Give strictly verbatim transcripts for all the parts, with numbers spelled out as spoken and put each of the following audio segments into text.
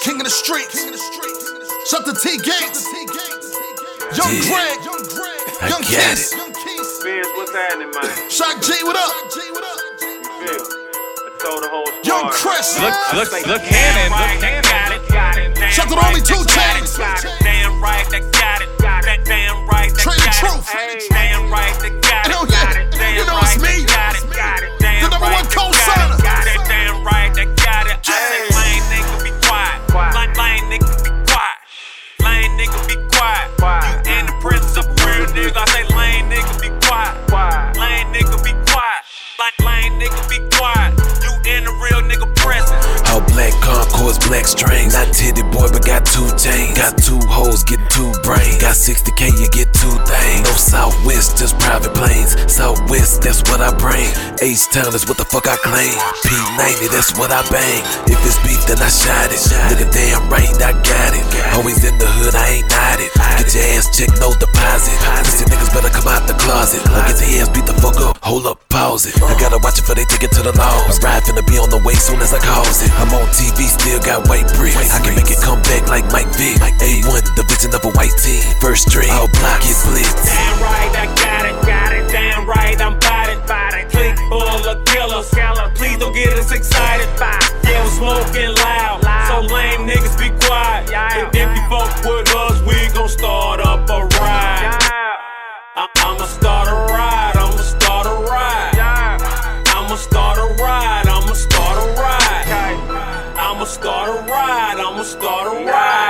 King of the streets. Shut the T gates. Young Yeah. Greg. I Young get Keith. it. Biz, what's happening, man? Shock G, what up? Feel. I told the whole squad. Young Chris. Look, look, look, Cannon, look, Cannon. Got it, got it. Damn Shut the right, only two that got chains. it, got it. Damn right, that got it. That damn right, that Trade the got truth. it. Damn right, that got it. Hell yeah. Got it. Damn You know right, it's me. that got it. Got it. Damn The number right, one that got co-signer. it. Got it. Damn right, that got it. I say lame nigga be quiet. Lame, lame nigga be quiet. Lame nigga be quiet. You in the presence of a real nigga. I say lame nigga be quiet. Lame nigga be quiet. Lame, lame nigga be quiet. You in the real nigga presence. All black Concords, black strings. Not titty boy, but got two chains. Got two hoes, getting two brains. Got sixty K, you get two things. No Southwest, just private planes. Southwest, that's what I bring. H-Town is what the fuck I claim. P ninety, that's what I bang. If it's beef, then I shot it. Nigga damn right, I got it. Always in the hood, I ain't not it. Get your ass checked, no deposit. Pussy niggas better come out the closet. Or get their ass beat the fuck up. Hold up, pause it. I gotta watch it for they take it to the law. My ride finna be on the way soon as I cause it. I'm on T V, still got white bricks. I can make it come back like Mike Vick. A one, the vision of a white team. First string, all block, get blitzed. Damn right, I got it, got it. Damn right, I'm bout it, bout it. Click full of killers. Please don't get us excited. Yeah, we're smoking loud, so lame niggas be quiet. And if you fuck with us, we gon' start up a ride. I- I'ma start a ride, I'ma start a ride. I'ma start a ride, I'ma start a ride. I'ma start a ride, I'ma start a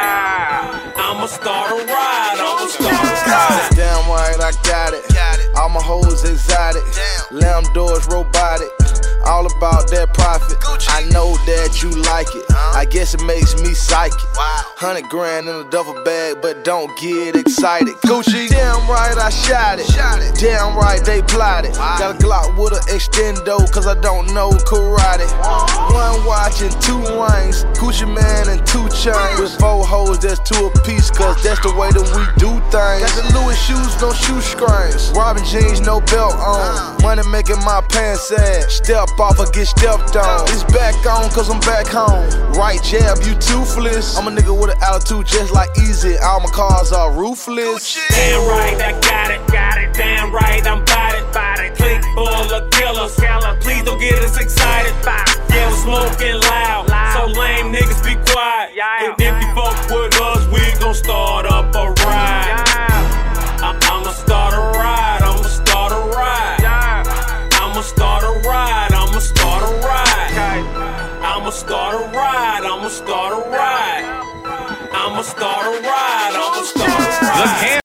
ride. I'ma start a ride, I'ma start a ride. Damn right, I got it. All my hoes exotic. Lamb doors robotic. All about that profit. I know that you like it. I guess it makes me psychic. Hundred grand in a duffel bag, but don't get excited. Gucci. Damn right, I shot it. Damn right, they plotted. Got a Glock with an extendo, cause I don't know karate. One watch and two rings. Gucci man and two chains. With four hoes, that's two apiece, cause that's the way that we do things. Got the Louis shoes, no shoestrings. Robin jeans, no belt on. Money making my pants sad. Step off or get stepped on. It's back on cause I'm back home. Right jab, you toothless. I'm a nigga with an attitude just like Easy. All my cars are ruthless. Damn right, I got it, got it. Damn right, I'm bout it, bout it. Click full of killers. Please don't get us excited. Yeah, we're smoking loud, so lame niggas be quiet. And if you fuck with us, we gon' start up a ride. I- I'ma start a ride, I'ma start a ride. I'ma start a ride, I'ma start a ride. I'ma start a ride, I'ma start a ride. I'ma start a ride,